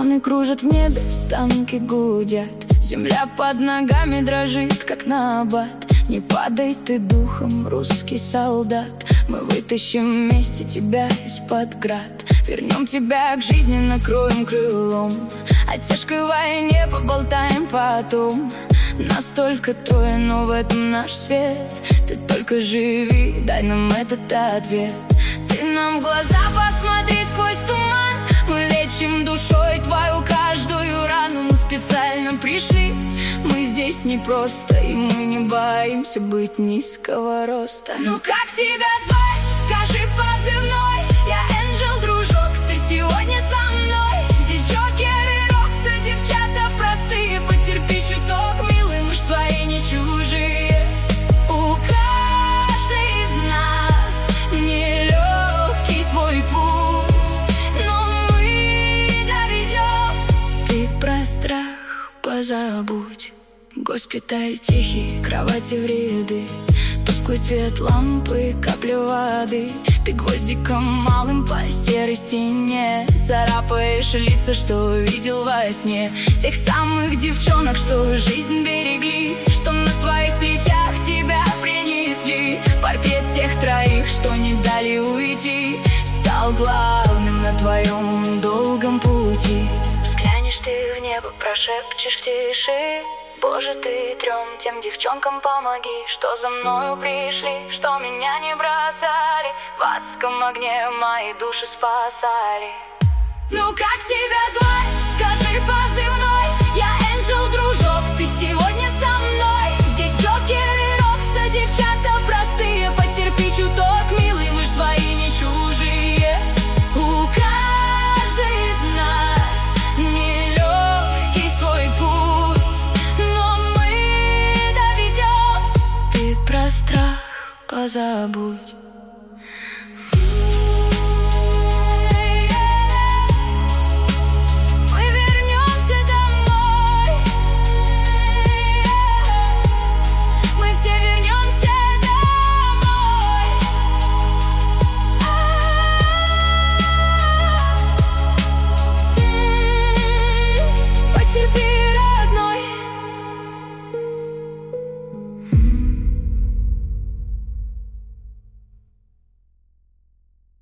Дроны кружат в небе, танки гудят, земля под ногами дрожит, как набат. Не падай ты духом, русский солдат, мы вытащим вместе тебя из-под град. Вернем тебя к жизни, накроем крылом, о тяжкой войне поболтаем потом. Нас только трое, но в этом наш свет. Ты только живи, дай нам этот ответ. Ты нам в глаза посмотри сквозь туман. Мы лечим душой твою каждую рану. Мы специально пришли, мы здесь не просто, и мы не боимся быть низкого роста. Ну как тебя звать? Скажи позывной. Я Энджел, дружок, ты сегодня со мной. Здесь джокеры, роксы, девчата простые. Потерпи чуток, милый, мы ж свои не чужие. У каждой из нас нелегкий свой путь, но мы доведем. Ты про страх позабудь. Госпиталь тихий, кровати в ряды, тусклый свет лампы, капли воды. Ты гвоздиком малым по серой стене царапаешь лица, что видел во сне. Тех самых девчонок, что жизнь берегли, что на своих плечах тебя принесли. Портрет тех троих, что не дали уйти, стал главным на твоем долгом пути. Взглянешь ты в небо, прошепчешь в тиши: Боже, ты трем тем девчонкам помоги, что за мною пришли, что меня не бросали, в адском огне мои души спасали. Ну как тебя звать? Скажи позывной. Я Энджел, дружок, ты сегодня со мной. Здесь джокеры, роксы, девчата простые. Потерпи чуток, милый, мы ж свои не чужие. У каждой из нас нелегкий свой путь, но мы доведем. Ты про страх позабудь.